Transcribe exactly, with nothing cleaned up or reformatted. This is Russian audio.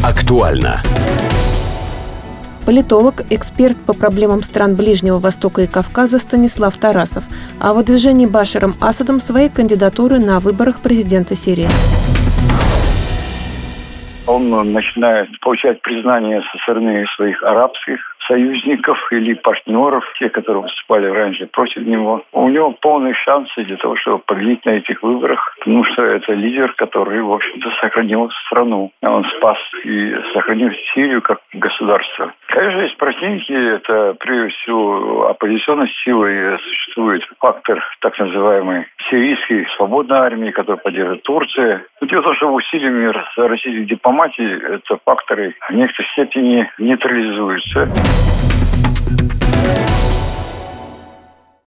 Актуально. Политолог, эксперт по проблемам стран Ближнего Востока и Кавказа Станислав Тарасов о выдвижении Башаром Асадом своей кандидатуры на выборах президента Сирии. Он начинает получать признание со стороны своих арабских союзников или партнеров, те, которые выступали раньше против него. У него полные шансы для того, чтобы победить на этих выборах, потому что это лидер, который, в общем-то, сохранил страну. Он спас и сохранил Сирию как государство. Конечно, есть противники, это прежде всего оппозиционной силы существует фактор так называемой сирийской свободной армии, которую поддерживает Турция. Но дело в том, что усилиями российской дипломатии это факторы в некоторой степени нейтрализуются.